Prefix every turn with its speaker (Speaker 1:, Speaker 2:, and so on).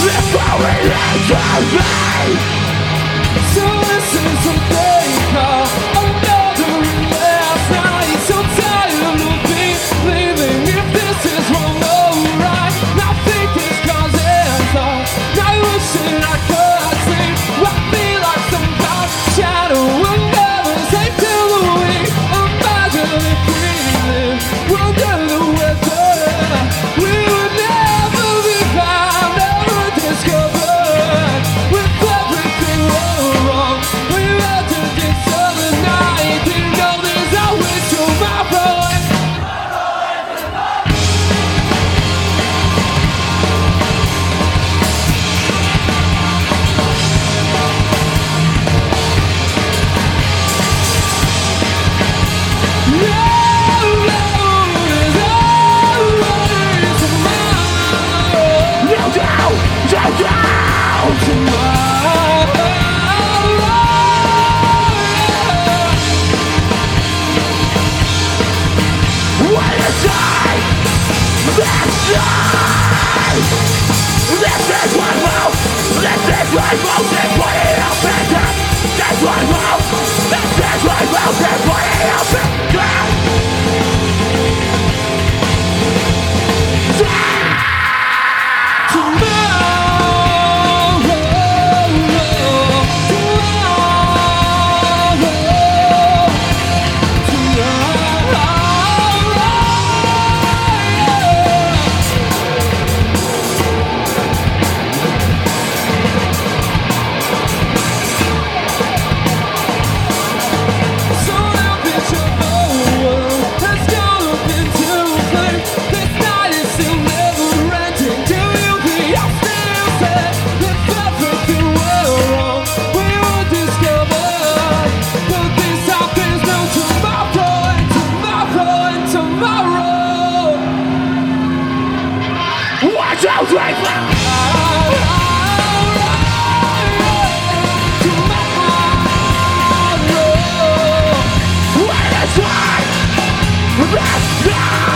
Speaker 1: So this is a fake call, another last night. So tired of believing if this is wrong or right. I think this cause is all. I wish that I could sleep. I feel like some kind of shadow will never take till the week. Imagine if we lived under the weather, we would never be found, never discovered. With everything wrong, we had to this other night. Didn't know there's always tomorrow.
Speaker 2: Let's go!